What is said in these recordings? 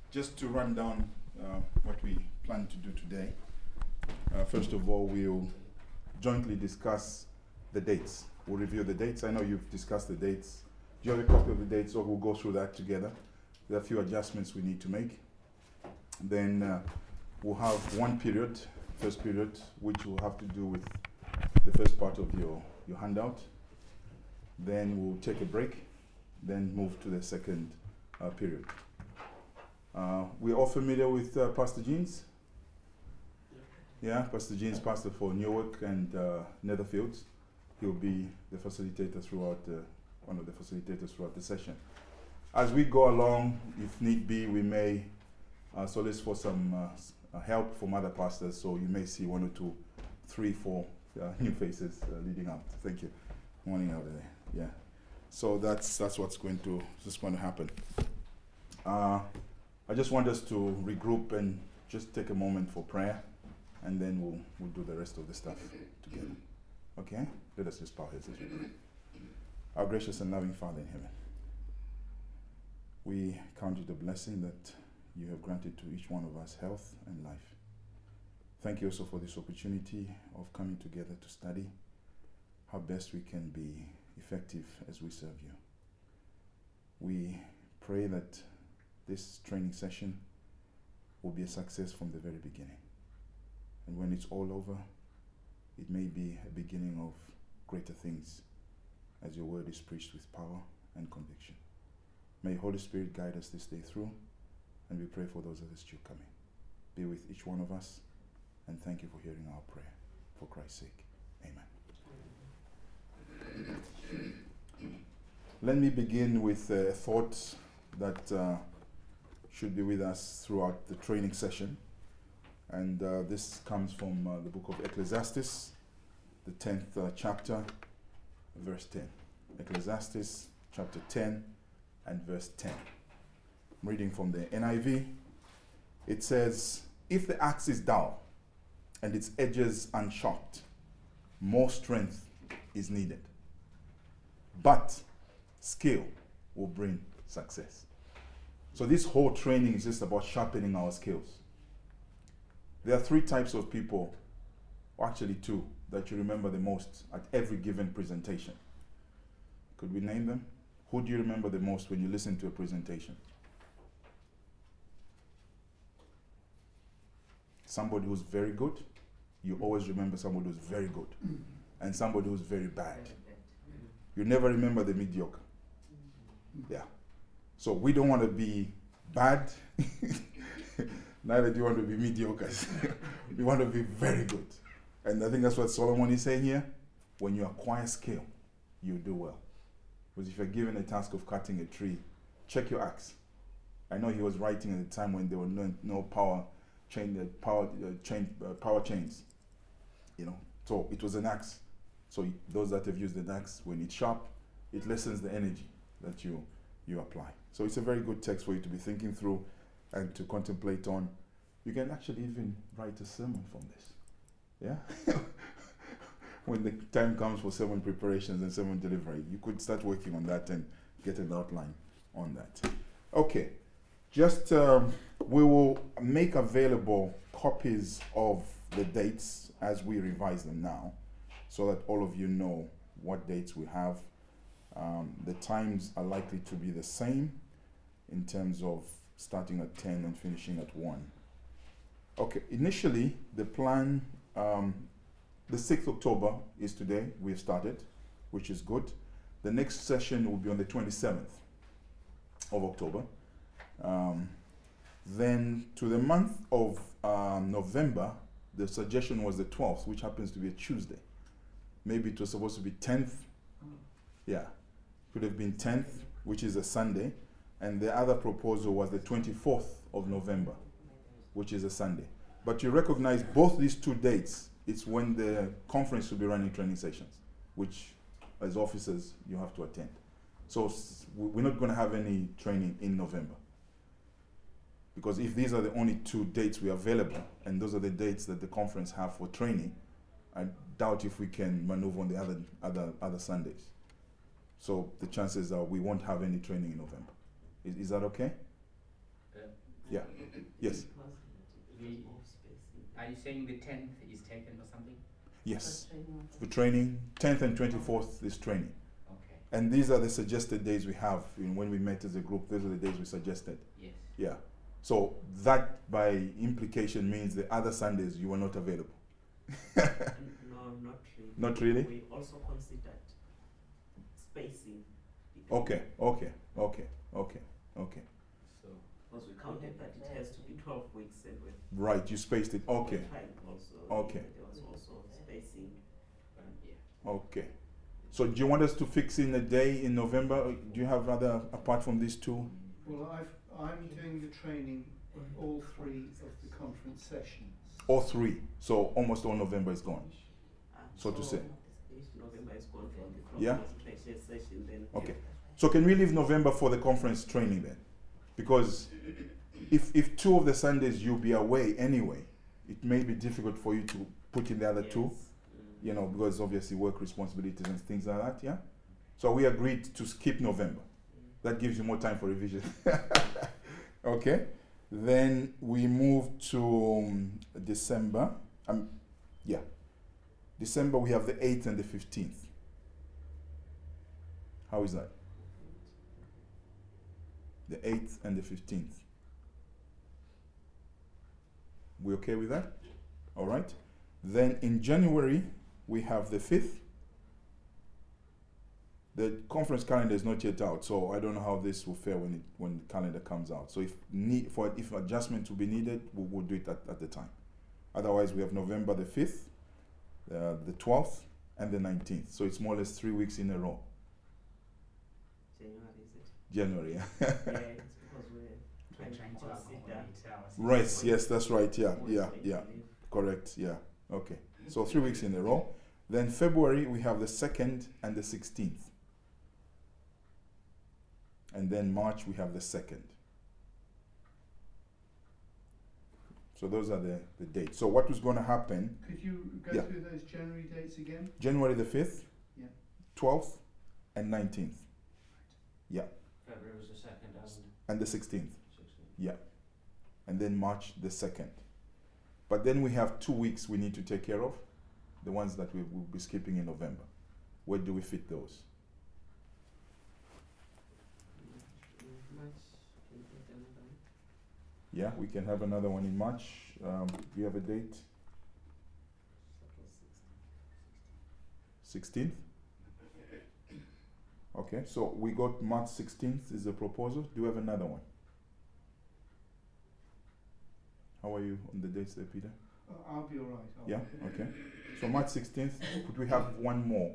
Just to run down what we plan to do today. First of all, we'll jointly discuss the dates. We'll review the dates. I know you've discussed the dates. Do you have a copy of the dates, or we'll go through that together? There are a few adjustments we need to make. Then we'll have one period, first period, which will have to do with the first part of your handout. Then we'll take a break, then move to the second period. We're all familiar with Pastor Jeans? Yeah, Pastor Jeans, pastor for Newark and Netherfields. He'll be the facilitator throughout one of the facilitators throughout the session. As we go along, if need be, we may solicit for some help from other pastors. So you may see 1 or 2, 3, 4 new faces leading up. Thank you. Morning out there. Yeah. So that's what's going to happen. I just want us to regroup and just take a moment for prayer, and then we'll do the rest of the stuff together. Okay? Let us just bow heads as we pray. Our gracious and loving Father in heaven, we count it a blessing that you have granted to each one of us health and life. Thank you also for this opportunity of coming together to study how best we can be effective as we serve you. We pray that this training session will be a success from the very beginning. And when it's all over, it may be a beginning of greater things as your word is preached with power and conviction. May Holy Spirit guide us this day through, and we pray for those that are still coming. Be with each one of us, and thank you for hearing our prayer. For Christ's sake, amen. Let me begin with a thought that should be with us throughout the training session. And this comes from the book of Ecclesiastes, the 10th chapter, verse 10. Ecclesiastes chapter 10 and verse 10. I'm reading from the NIV. It says, "If the axe is dull and its edges unsharpened, more strength is needed. But skill will bring success." So this whole training is just about sharpening our skills. There are 3 types of people, or actually 2, that you remember the most at every given presentation. Could we name them? Who do you remember the most when you listen to a presentation? Somebody who's very good. You always remember somebody who's very good. And somebody who's very bad. You never remember the mediocre. Yeah. So we don't want to be bad. Neither do you want to be mediocre. We want to be very good. And I think that's what Solomon is saying here. When you acquire skill, you do well. Because if you're given a task of cutting a tree, check your axe. I know he was writing at the time when there were no power chains. You know, so it was an axe. So those that have used an axe, when it's sharp, it lessens the energy that you apply. So it's a very good text for you to be thinking through and to contemplate on. You can actually even write a sermon from this. Yeah? When the time comes for sermon preparations and sermon delivery, you could start working on that and get an outline on that. Okay. Just, we will make available copies of the dates as we revise them now, so that all of you know what dates we have. The times are likely to be the same in terms of starting at 10 and finishing at 1. Okay, initially the plan, the 6th October is today, we've started, which is good. The next session will be on the 27th of October. Then to the month of November, the suggestion was the 12th, which happens to be a Tuesday. Maybe it was supposed to be 10th. Yeah, could have been 10th, which is a Sunday. And the other proposal was the 24th of November, which is a Sunday. But you recognize both these 2 dates, it's when the conference will be running training sessions, which as officers you have to attend. So we're not going to have any training in November. Because if these are the only 2 dates we are available, and those are the dates that the conference have for training, I doubt if we can maneuver on the other Sundays. So the chances are we won't have any training in November. Is that okay? Yeah. Yes. Are you saying the 10th is taken or something? Yes. For training, 10th and 24th is training. Okay. And these are the suggested days we have. When we met as a group, those are the days we suggested. Yes. Yeah. So that by implication means the other Sundays you were not available. No, not really. Not really? We also considered spacing. Okay, okay, okay, okay, okay. So, Because we counted that it has to be 12 weeks and with Right, you spaced it. Okay, time also. Okay. There was also spacing. yeah. okay. So do you want us to fix in a day in November? Or do you have other, apart from these two? Well, I'm doing the training of all 3 of the conference sessions. All 3. So almost all November is gone. So to say. If November is gone from the Yeah. conference session, then Okay. So can we leave November for the conference training then? Because if 2 of the Sundays you'll be away anyway, it may be difficult for you to put in the other 2, you know, because obviously work responsibilities and things like that, yeah? So we agreed to skip November. That gives you more time for revision. Okay. Then we move to December. Yeah. December we have the 8th and the 15th. How is that? The 8th and the 15th. We okay with that? All right. Then in January, we have the 5th. The conference calendar is not yet out, so I don't know how this will fare when the calendar comes out. So if adjustment will be needed, we'll do it at the time. Otherwise, we have November the 5th, the 12th, and the 19th. So it's more or less 3 weeks in a row. January, is it? January, yeah. Yeah, it's because we're We're trying to consider accommodate our Right, yes, that's right, yeah, almost yeah, like yeah. leave. Correct, yeah. Okay. So 3 weeks in a row. Then February, we have the 2nd and the 16th. And then March, we have the 2nd. So those are the dates. So what was going to happen, Could you go Yeah. through those January dates again? January the 5th, Yeah. 12th, and 19th. Yeah. February was the 2nd And the 16th. 16th. Yeah. And then March the 2nd. But then we have 2 weeks we need to take care of. The ones that we will be skipping in November. Where do we fit those? March, can we get another one? Yeah, we can have another one in March. Do you have a date? Suppose 16th? Okay, so we got March 16th is the proposal. Do you have another one? How are you on the dates there, Peter? I'll be all right. Yeah, okay. So March 16th, could we have one more?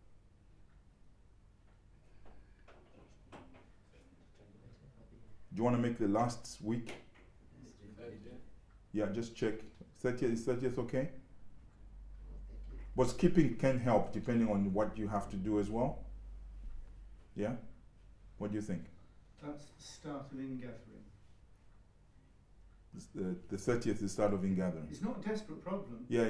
Do you want to make the last week? Yeah, just check. 30th, is 30th okay? But skipping can help depending on what you have to do as well. Yeah? What do you think? That's the start of ingathering. The 30th is the start of ingathering. It's not a desperate problem Yeah.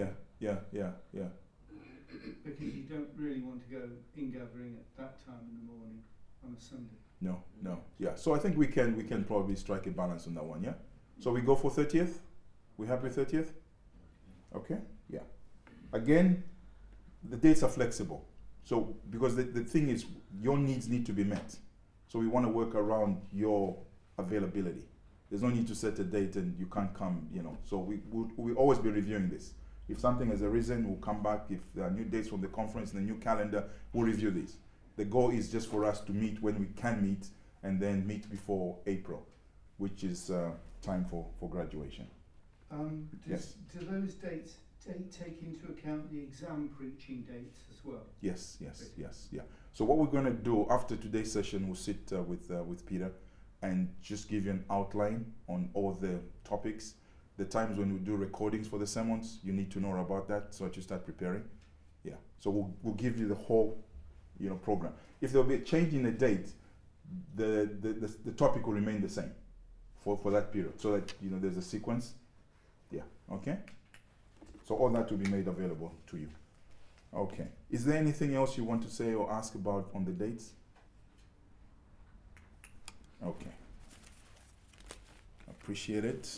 because you don't really want to go ingathering at that time in the morning on a Sunday. No. Yeah. So I think we can probably strike a balance on that one, yeah? So we go for 30th? We happy with 30th? Okay? Yeah. Again, the dates are flexible. So because the thing is your needs need to be met. So we want to work around your availability. There's no need to set a date and you can't come, you know. So we'll always be reviewing this. If something has arisen, we'll come back. If there are new dates from the conference and a new calendar, we'll review these. The goal is just for us to meet when we can meet and then meet before April, which is time for graduation. Yes. Do those dates take into account the exam preaching dates as well? Yes. So what we're going to do after today's session, we'll sit with Peter and just give you an outline on all the topics. The times when we do recordings for the sermons, you need to know about that so that you start preparing. Yeah. So we'll give you the whole, program. If there'll be a change in the date, the topic will remain the same for that period, so that there's a sequence. Yeah. Okay. So all that will be made available to you. Okay. Is there anything else you want to say or ask about on the dates? Okay. Appreciate it.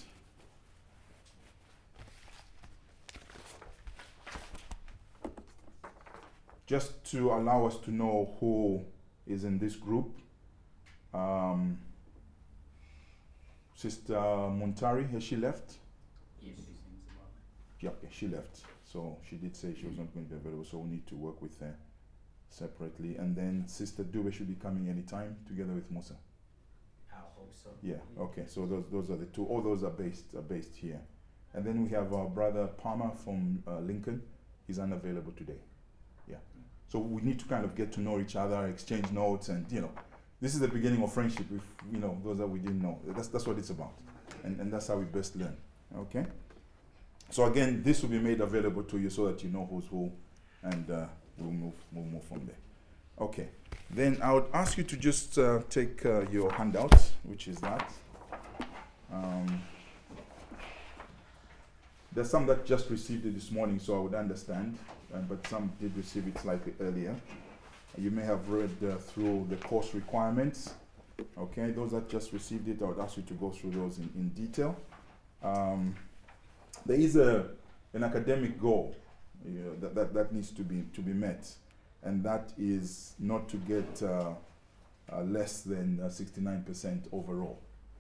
Just to allow us to know who is in this group, Sister Muntari, has she left? Yes, it seems about. Yeah, okay, she left. So she did say she was not going to be available, so we need to work with her separately. And then Sister Dube should be coming anytime together with Musa. I hope so. Yeah, okay, so those are the two. All those are based here. And then we have our brother Palmer from Lincoln. He's unavailable today. Yeah. So we need to kind of get to know each other, exchange notes, and this is the beginning of friendship. If those that we didn't know, that's what it's about, and that's how we best learn. Okay. So again, this will be made available to you so that you know who's who, and we'll move from there. Okay. Then I would ask you to just take your handouts, which is that. There's some that just received it this morning, so I would understand, but some did receive it slightly earlier. You may have read through the course requirements. Okay, those that just received it, I would ask you to go through those in detail. There is an academic goal that needs to be met, and that is not to get less than 69% overall.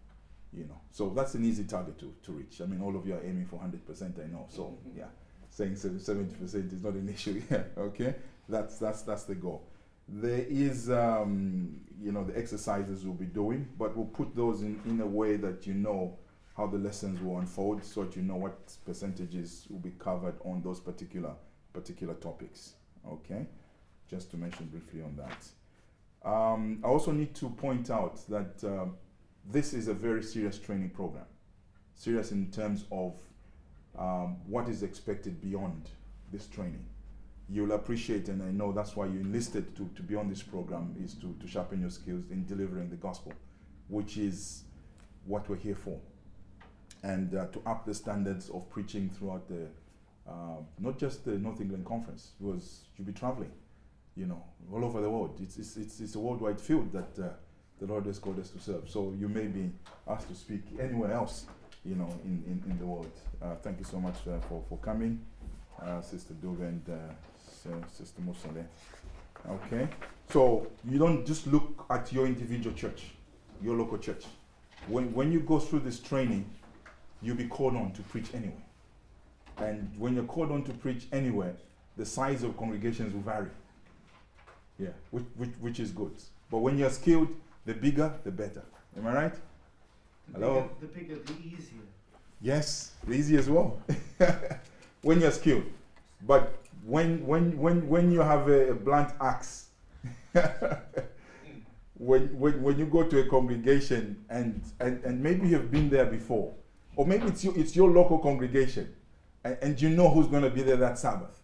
So that's an easy target to reach. I mean, all of you are aiming for 100%, I know. So yeah, saying 70% is not an issue here. Okay, that's the goal. There is, the exercises we'll be doing, but we'll put those in a way that how the lessons will unfold, so that what percentages will be covered on those particular topics. Okay, just to mention briefly on that. I also need to point out that this is a very serious training program. Serious in terms of what is expected beyond this training. You'll appreciate, and I know that's why you enlisted to be on this program, is to sharpen your skills in delivering the gospel, which is what we're here for. And to up the standards of preaching throughout the, not just the North England Conference, because you'll be traveling, all over the world. It's a worldwide field that the Lord has called us to serve. So you may be asked to speak anywhere else, in the world. Thank you so much for coming, Sister Dove and Sister Musale. Okay, so you don't just look at your individual church, your local church. When you go through this training, you'll be called on to preach anywhere. And when you're called on to preach anywhere, the size of congregations will vary. Yeah, which is good. But when you're skilled, the bigger, the better. Am I right? Hello? The bigger, the easier. Yes, the easier as well. When you're skilled. But when you have a blunt axe, when you go to a congregation and maybe you've been there before, or maybe it's your local congregation, and you know who's going to be there that Sabbath,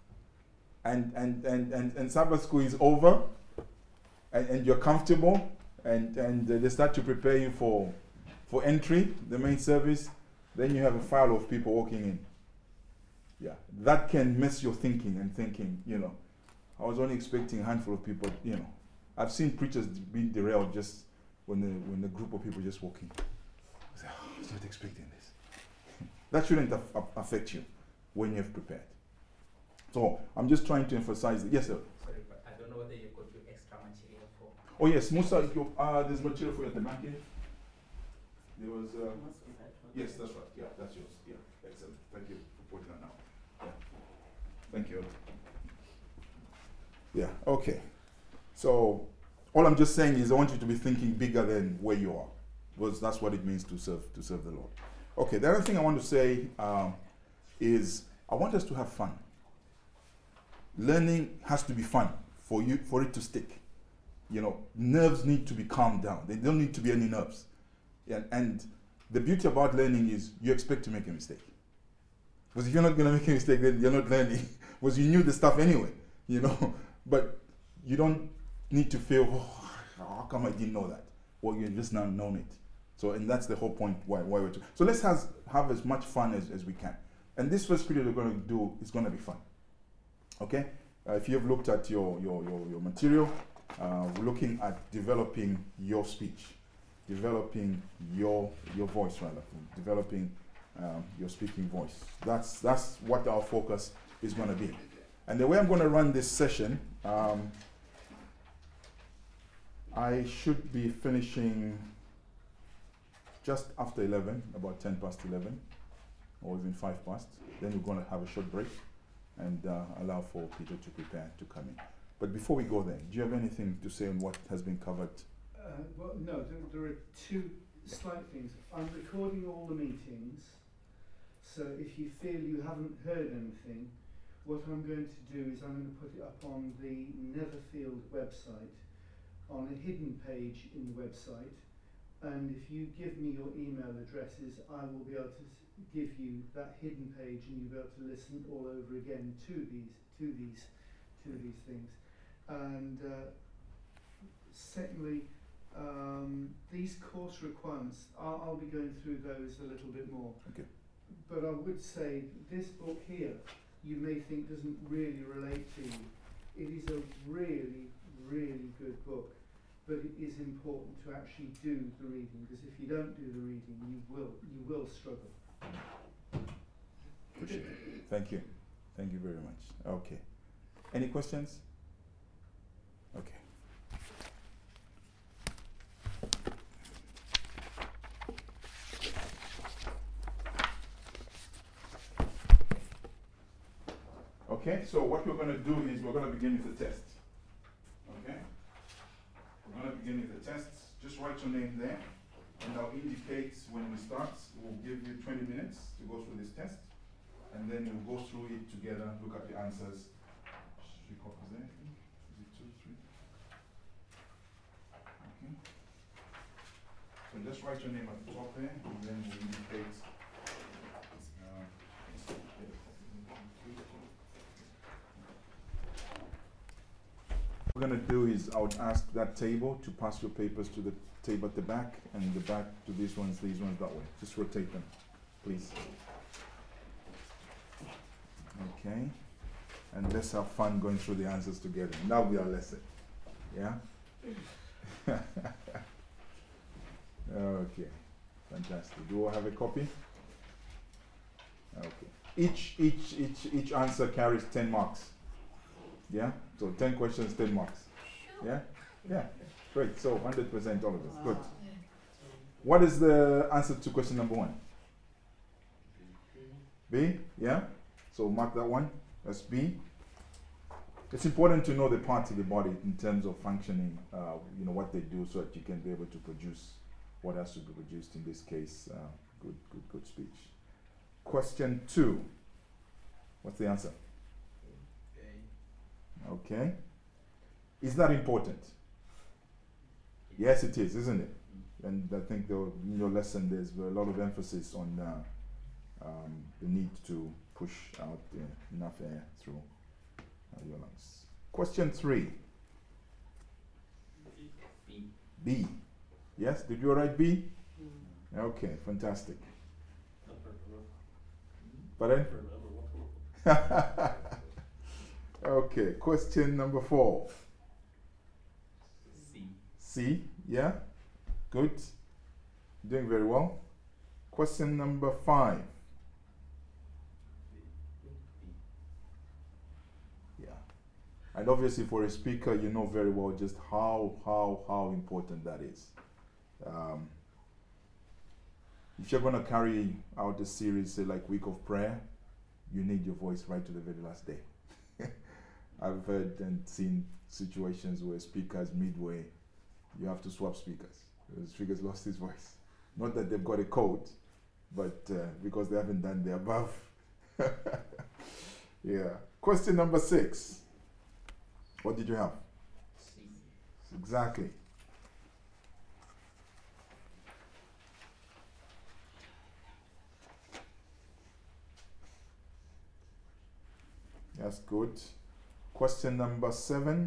and Sabbath school is over, and you're comfortable, and they start to prepare you for entry, the main service, then you have a file of people walking in. Yeah, that can mess your thinking, I was only expecting a handful of people, I've seen preachers being derailed just when the group of people just walk in. I say, I was not expecting this. That shouldn't affect you when you've prepared. So I'm just trying to emphasize that. Yes, sir. Sorry, but I don't know whether you've got your extra material for. Oh yes, Musa, there's material for you at the back here. There was. Yes, that's right. Yeah, that's yours. Yeah, excellent. Thank you for pointing that out. Yeah. Thank you. Yeah. Okay. So all I'm just saying is I want you to be thinking bigger than where you are, because that's what it means to serve the Lord. Okay. The other thing I want to say is I want us to have fun. Learning has to be fun for it to stick. Nerves need to be calmed down. There don't need to be any nerves. And the beauty about learning is you expect to make a mistake. Because if you're not going to make a mistake, then you're not learning. Because you knew the stuff anyway, But you don't need to feel, how come I didn't know that? Well, you've just now known it. So, and that's the whole point why we're doing. So let's have as much fun as we can. And this first period we're going to do is going to be fun. Okay? If you've looked at your material, we're looking at developing your speech, developing your voice, rather, developing your speaking voice. That's what our focus is going to be. And the way I'm going to run this session, I should be finishing just after 11, about 10 past 11, or even 5 past. Then we're going to have a short break and allow for Peter to prepare to come in. But before we go there, do you have anything to say on what has been covered? Well, no, there are two slight things. I'm recording all the meetings, so if you feel you haven't heard anything, what I'm going to do is I'm going to put it up on the Netherfield website, on a hidden page in the website, and if you give me your email addresses, I will be able to give you that hidden page, and you'll be able to listen all over again to these things. And secondly, these course requirements, I'll be going through those a little bit more. Okay. But I would say this book here, you may think doesn't really relate to you. It is a really, really good book, but it is important to actually do the reading, because if you don't do the reading, you will struggle. Appreciate it. Thank you. Thank you very much. Okay. Any questions? Okay. Okay, so what we're going to do is we're going to begin with the test. Okay? We're going to begin with the test. Just write your name there, and I'll indicate when we start. We'll give you 20 minutes to go through this test, and then we'll go through it together, look at the answers. 3 copies there? Is it 2, 3? Okay. So just write your name at the top there, and then we'll indicate. What we're going to do is I would ask that table to pass your papers to the table at the back, and the back to these ones that way. Just rotate them, please. Okay. And let's have fun going through the answers together. That'll be our lesson. Yeah? Okay. Fantastic. Do we all have a copy? Okay. Each answer carries 10 marks. Yeah? So 10 questions, 10 marks. Yeah? Yeah. Great. So 100% all of us. Good. What is the answer to question number 1? B? Yeah? So mark that one. That's B. It's important to know the parts of the body in terms of functioning, what they do, so that you can be able to produce what has to be produced, in this case, good speech. Question 2. What's the answer? Okay. Is that important? Yes, it is, isn't it? And I think in your lesson there's a lot of emphasis on the need to push out enough air through your lungs. Question 3. B. B. Yes, did you write B? Okay, fantastic. Pardon? Okay, question number 4. C. C, yeah? Good. Doing very well. Question number 5. Yeah. And obviously for a speaker, you know very well just how important that is. If you're going to carry out a series, say like Week of Prayer, you need your voice right to the very last day. I've heard and seen situations where speakers midway, you have to swap speakers. The speaker's lost his voice. Not that they've got a cold, but because they haven't done the above. Yeah. Question number 6. What did you have? C. Exactly. That's good. Question number 7.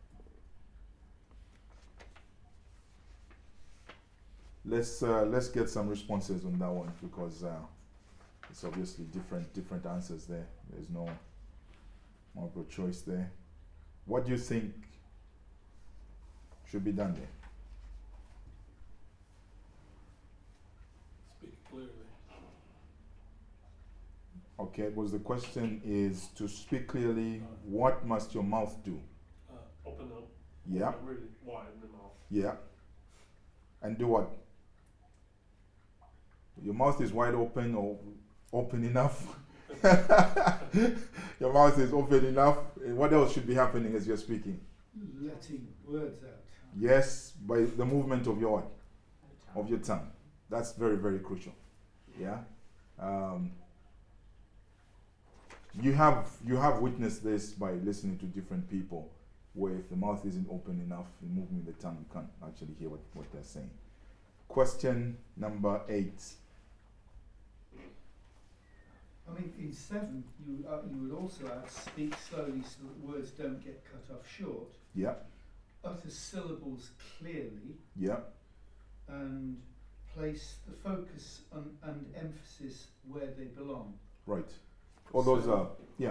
Let's get some responses on that one, because it's obviously different answers there. There's no multiple choice there. What do you think should be done there? clearly. Okay, was the question is to speak clearly, what must your mouth do? Open up. Yeah, Really wide in the mouth. yeah. And do what? Your mouth is wide open or open enough? Your mouth is open enough. What else should be happening as you're speaking? letting words out. Yes, by the movement of your tongue. That's very, very crucial. Yeah. You have witnessed this by listening to different people, where if the mouth isn't open enough, the movement of the tongue, you can't actually hear what they're saying. Question number 8. I mean, in 7, you would also add, speak slowly so that words don't get cut off short. Yeah, Utter syllables clearly, yeah, and place the focus and emphasis where they belong. right. All those So- are, yeah.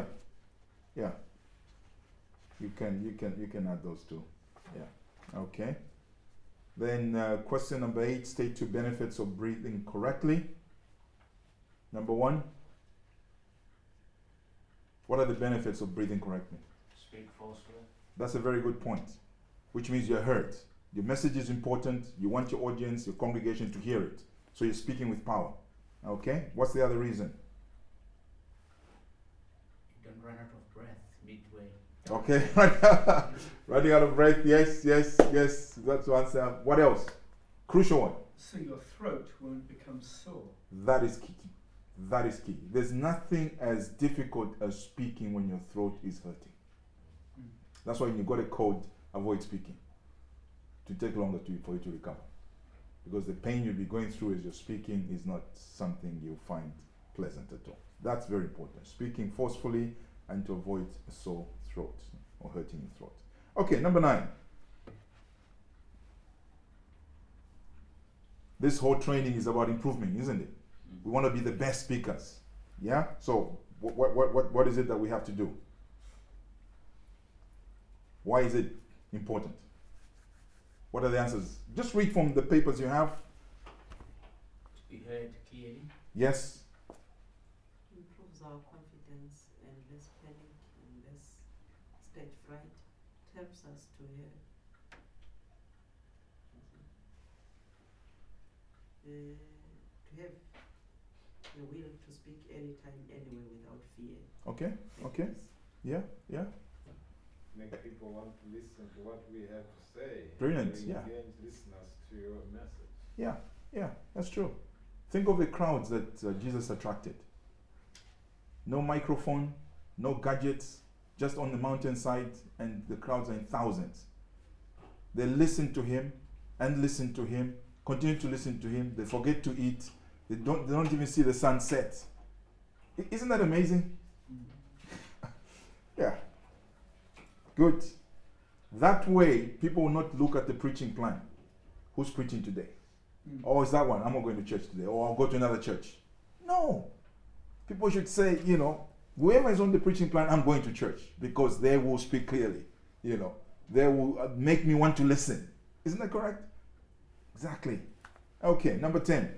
You can add those two. Yeah. Okay. Then question number 8, state 2 benefits of breathing correctly. Number 1. What are the benefits of breathing correctly? Speak forcefully. That's a very good point, which means you're heard. Your message is important. You want your audience, your congregation to hear it. So you're speaking with power. Okay? What's the other reason? You don't run out of breath midway. Okay? Running out of breath. Yes. That's one answer. What else? Crucial one. So your throat won't become sore. That is key. That is key. There's nothing as difficult as speaking when your throat is hurting. Mm. That's why when you got a cold, avoid speaking. To take longer for you to recover. Because the pain you'll be going through as you're speaking is not something you'll find pleasant at all. That's very important. Speaking forcefully and to avoid a sore throat or hurting your throat. Okay, number 9. This whole training is about improvement, isn't it? We want to be the best speakers. Yeah? So, what is it that we have to do? Why is it important? What are the answers? Just read from the papers you have. To be heard clearly. Yes? Improves our confidence and less panic and less stage fright. It helps us to hear. To have the will to speak anytime, anywhere without fear. Okay, okay. Yes. Yeah. Make people want to listen to what we have to say. Brilliant, To yeah. engage listeners to your message. Yeah, that's true. Think of the crowds that Jesus attracted. No microphone, no gadgets, just on the mountainside, and the crowds are in thousands. They listen to him and listen to him, continue to listen to him. They forget to eat. They don't even see the sun set. Isn't that amazing? Yeah. Good. That way, people will not look at the preaching plan. Who's preaching today? Mm. Oh, is that one? I'm not going to church today. Or I'll go to another church. No. People should say, whoever is on the preaching plan, I'm going to church because they will speak clearly. They will make me want to listen. Isn't that correct? Exactly. Okay, number 10.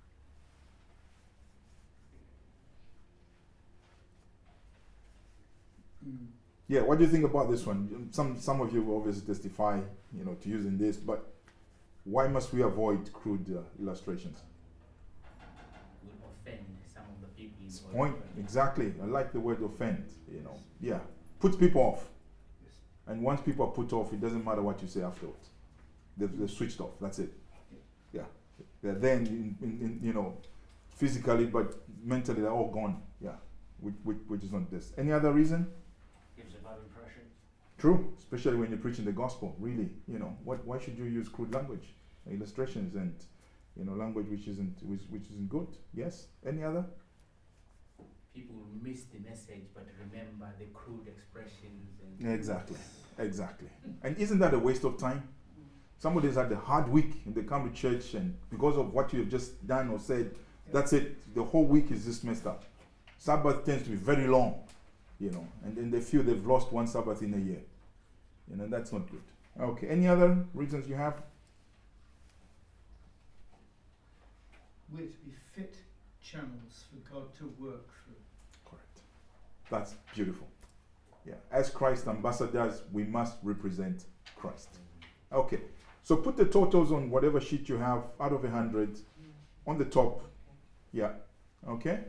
Mm. Yeah, what do you think about this one? Some of you will obviously testify, to using this, but why must we avoid crude illustrations? Will offend some of the people involved. Point exactly. I like the word offend. Yeah, puts people off. Yes. And once people are put off, it doesn't matter what you say afterwards. They're switched off. That's it. Yeah, they're then physically, but mentally they're all gone. Yeah, which is not this. Any other reason? Gives a bad impression. True, especially when you're preaching the gospel. Really, why should you use crude language, illustrations, and language which isn't good? Yes. Any other? People will miss the message but remember the crude expressions and Exactly. And isn't that a waste of time? Somebody's had a hard week and they come to church, and because of what you have just done or said, that's it. The whole week is just messed up. Sabbath tends to be very long, and then they feel they've lost one Sabbath in a year. That's not good. Okay. Any other reasons you have? We're to be fit channels for God to work through. Correct. That's beautiful. Yeah. As Christ ambassadors, we must represent Christ. Okay. So put the totals on whatever sheet you have out of 100 on the top. Yeah. Okay.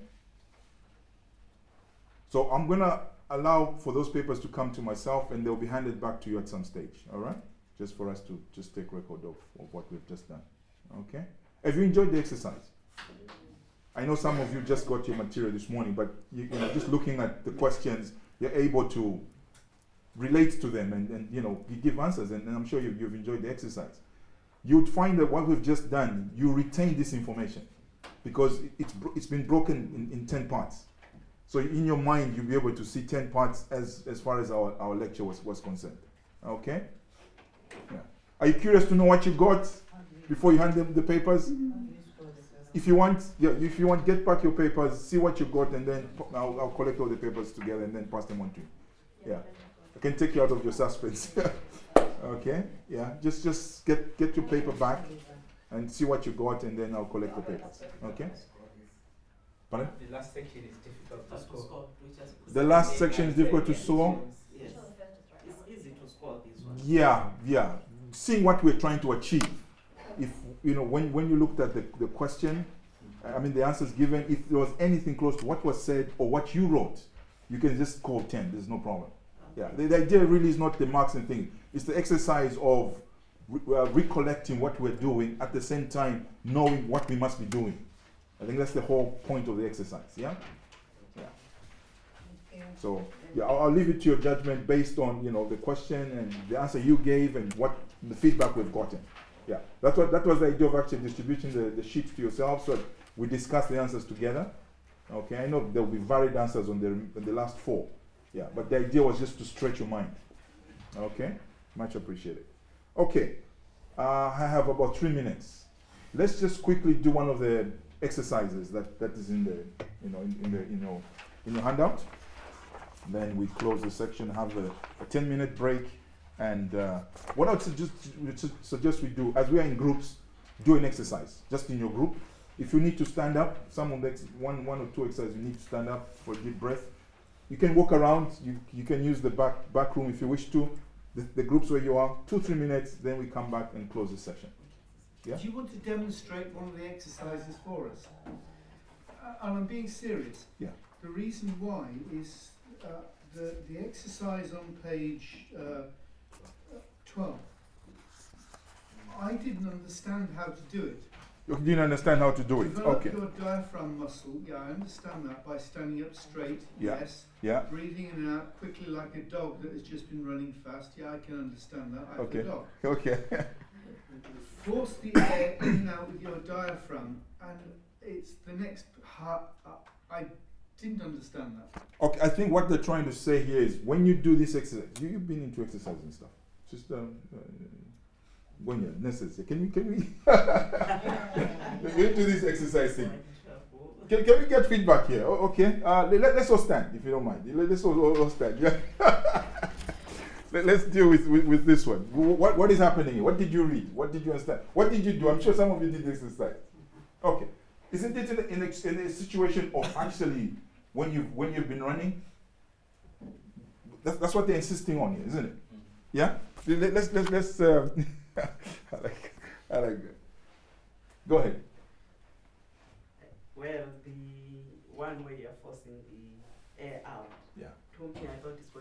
So I'm going to allow for those papers to come to myself and they'll be handed back to you at some stage. All right? Just for us to just take record of what we've just done. Okay? Have you enjoyed the exercise? I know some of you just got your material this morning, but you know, just looking at the questions, you're able to relate to them and you know, you give answers, and I'm sure you've enjoyed the exercise. You'd find that what we've just done, you retain this information because it's been broken in 10 parts. So in your mind, you'll be able to see 10 parts as far as our lecture was concerned. Okay? Yeah. Are you curious to know what you got before you hand them the papers? If you want, get back your papers, see what you got, and then I'll collect all the papers together and then pass them on to you. Yeah, I can take you out of your suspense. Okay, yeah, just get your paper back and see what you got, and then I'll collect the papers. Okay. Pardon? The last section is difficult to score. The last section is difficult to score. Yes. It's easy to score this one. Yeah. Seeing what we're trying to achieve. If you know, when you looked at the question, I mean the answers given, if there was anything close to what was said or what you wrote, you can just score 10. There's no problem. Yeah, the idea really is not the marks and things. It's the exercise of recollecting what we're doing at the same time knowing what we must be doing. I think that's the whole point of the exercise. Yeah. So yeah, I'll leave it to your judgment based on the question and the answer you gave and what the feedback we've gotten. Yeah, that was the idea of actually distributing the sheets to yourself, so we discuss the answers together. Okay, I know there will be varied answers on the last 4. Yeah, but the idea was just to stretch your mind. Okay, much appreciated. Okay, I have about 3 minutes. Let's just quickly do one of the exercises that is in the in your handout. Then we close the section, have a 10-minute break. And what I would suggest we do, as we are in groups, do an exercise, just in your group. If you need to stand up, some of the one or two exercises you need to stand up for a deep breath. You can walk around, you can use the back room if you wish to, the groups where you are, 2-3 minutes, then we come back and close the session. Yeah? Do you want to demonstrate one of the exercises for us? And I'm being serious. Yeah. The reason why is the exercise on page 12. I didn't understand how to do it. You didn't understand how to do it. Develop Okay. your diaphragm muscle. Yeah, I understand that by standing up straight. Yeah. Yes. Yeah. Breathing in and out quickly like a dog that has just been running fast. Yeah, I can understand that. I'm Okay. a dog. Okay. Force the air in and out with your diaphragm, and it's the next part. I didn't understand that. Okay. I think what they're trying to say here is when you do this exercise, you've been into exercise and stuff. Just when you're necessary. Can we do this exercise thing? Can we get feedback here? Okay. Let's all stand, if you don't mind. Let's all stand. Yeah. Let's deal with this one. What is happening here? What did you read? What did you understand? What did you do? I'm sure some of you did this exercise. Okay. Isn't it in a situation of actually when you've been running? That's what they're insisting on here, isn't it? Yeah. Let's I like that. Go ahead. Well, the one where you're forcing the air out. Yeah. To me, I thought it's what.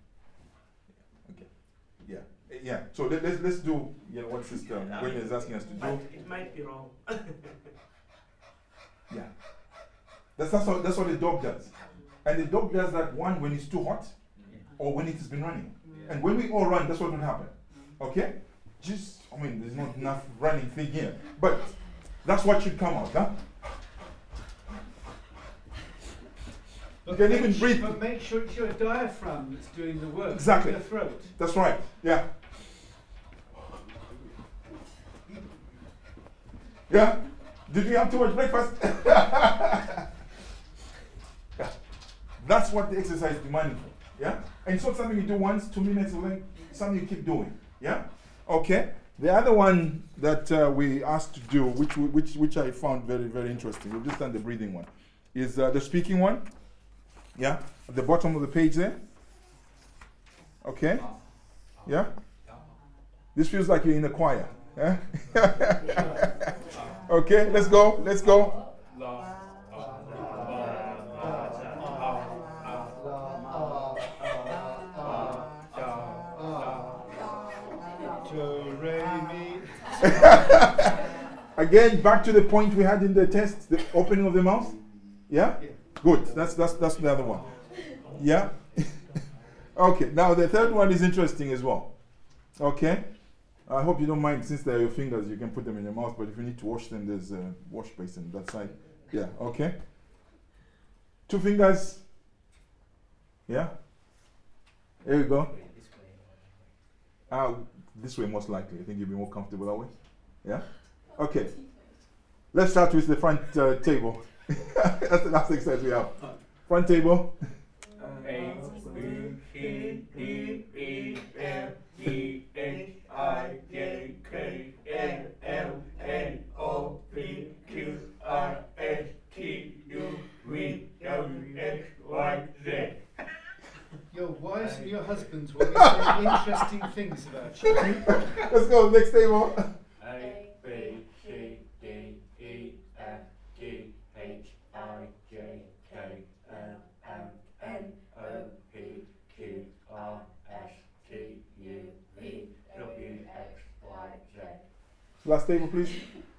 Okay. Yeah. So let's do what Sister Gwen is asking us to But do. it might be wrong. Yeah. That's what the dog does. And the dog does that one when it's too hot or when it has been running. And when we all run, that's what will happen. Okay? There's not enough running thing here. But that's what should come out, huh? You can even breathe. But make sure it's your diaphragm that's doing the work. Exactly. Your throat. That's right. Yeah. Yeah? Did we have too much breakfast? Yeah. That's what the exercise is demanding for. Yeah? And it's not something you do once, 2 minutes, or something you keep doing. Yeah? Okay? The other one that we asked to do, which I found very, very interesting, we've just done the breathing one, is the speaking one. Yeah, at the bottom of the page there. Okay. Yeah. This feels like you're in a choir. Eh? Okay, let's go. Let's go. Again, back to the point we had in the test, the opening of the mouth. Yeah? Good. That's the other one. Yeah? Okay, now the third one is interesting as well. Okay? I hope you don't mind, since they're your fingers, you can put them in your mouth, but if you need to wash them, there's a wash basin that side. Yeah, okay? 2 fingers. Yeah? There you go. This way most likely. I think you'll be more comfortable that way. Yeah? Okay. Let's start with the front table. That's the last exercise we have. Front table. A, B, C, D, E, F, G, H, I, J, K, L, M, N, O, P, Q, R, S, T, U, V, W, X, Y, Z. Your wives and your husbands will be saying interesting things about you. Let's go, next table. A, B, C, D, E, F, G, H, I, J, K, L, M, N, O, P, Q, R, S, T, U, V, W, X, Y, Z. Last table, please.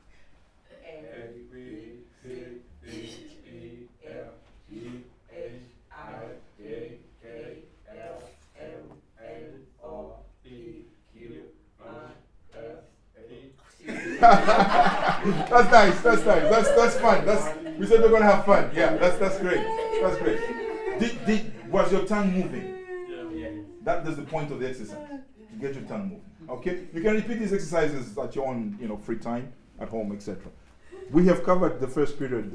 A, B, C, D, E, F, G, H, I, J, K, L, M, N, O, P, Q, R, S, T. That's nice. That's fun. We said we're gonna have fun. Yeah, that's great. That's great. Was your tongue moving? Yeah. That's the point of the exercise. To get your tongue moving. Okay? You can repeat these exercises at your own, free time, at home, etc. We have covered the first period,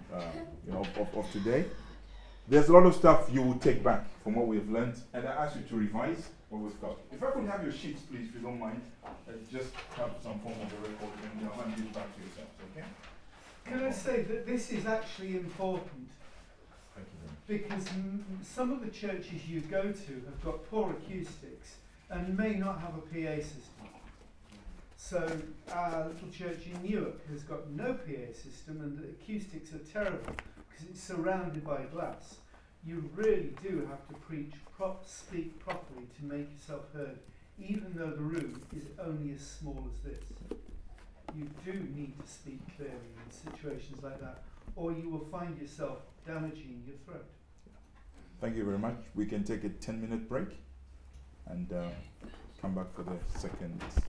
of today. There's a lot of stuff you will take back from what we have learned, and I ask you to revise what we've got. If I could have your sheets, please, if you don't mind, just have some form of a record, and hand it back to yourselves, okay? Can I say that this is actually important? Because some of the churches you go to have got poor acoustics and may not have a PA system. So our little church in Newark has got no PA system, and the acoustics are terrible because it's surrounded by glass. You really do have to speak properly to make yourself heard, even though the room is only as small as this. You do need to speak clearly in situations like that, or you will find yourself damaging your throat. Thank you very much. We can take a 10-minute break and come back for the second